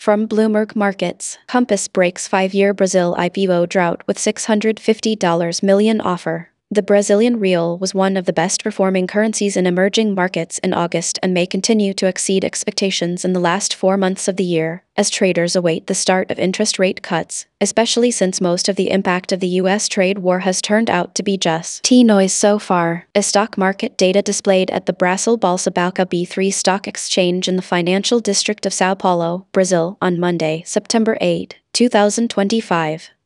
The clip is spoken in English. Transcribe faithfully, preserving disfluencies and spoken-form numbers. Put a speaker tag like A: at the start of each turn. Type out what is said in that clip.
A: From Bloomberg Markets, Compass breaks five-year Brazil I P O drought with six hundred fifty million dollars offer. The Brazilian real was one of the best-performing currencies in emerging markets in August and may continue to exceed expectations in the last four months of the year, as traders await the start of interest rate cuts, especially since most of the impact of the U S trade war has turned out to be just T-noise so far. A stock market data displayed at the Brasil Bolsa Balca B three stock exchange in the financial district of São Paulo, Brazil, on Monday, September eighth, two thousand twenty-five.